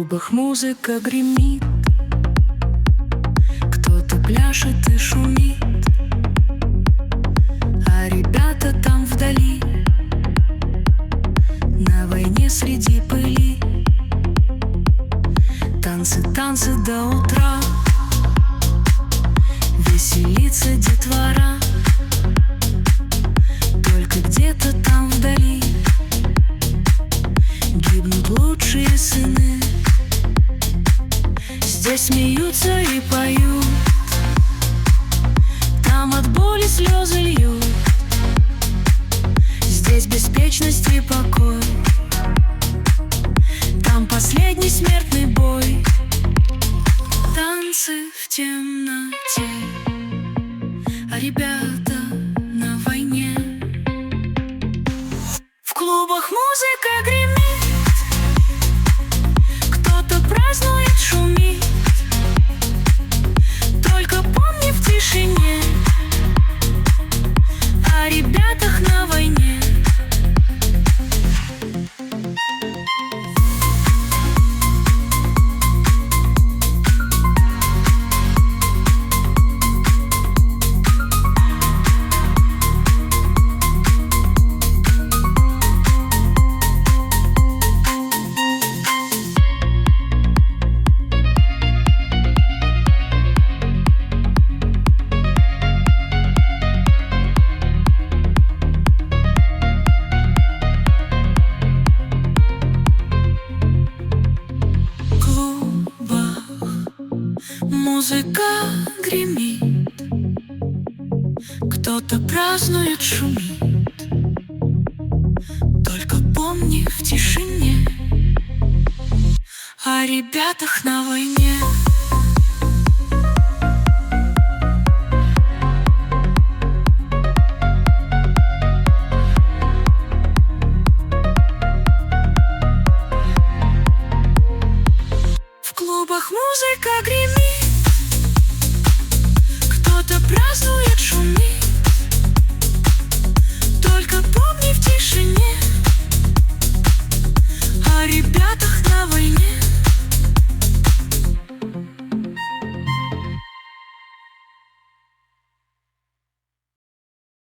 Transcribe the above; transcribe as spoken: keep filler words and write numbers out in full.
клубах музыка гремит, кто-то пляшет и шумит, а ребята там вдали, на войне среди пыли. Танцы, танцы до утра, веселится детвора. Только где-то там вдали гибнут лучшие сыны. Здесь смеются и поют, там от боли слезы льют. Здесь беспечность и покой, там последний смертный бой. Танцы в темноте, а ребята на войне. В клубах музыка гремит, кто-то празднует, шумит. Только помни в тишине о ребятах на войне. Музыка гремит, кто-то празднует, шумит. Только помни в тишине о ребятах на войне.